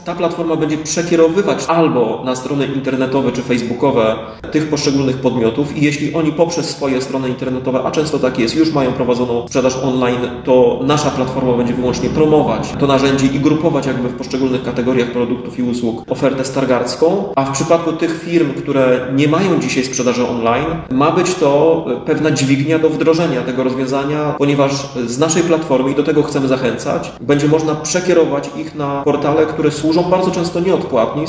Ta platforma będzie przekierowywać albo na strony internetowe czy facebookowe tych poszczególnych podmiotów i jeśli oni poprzez swoje strony internetowe, a często tak jest, już mają prowadzoną sprzedaż online, to nasza platforma będzie wyłącznie promować to narzędzie i grupować jakby w poszczególnych kategoriach produktów i usług ofertę stargardzką, a w przypadku tych firm, które nie mają dzisiaj sprzedaży online, ma być to pewna dźwignia do wdrożenia tego rozwiązania, ponieważ z naszej platformy, i do tego chcemy zachęcać, będzie można przekierować ich na portale, które służą bardzo często nieodpłatnie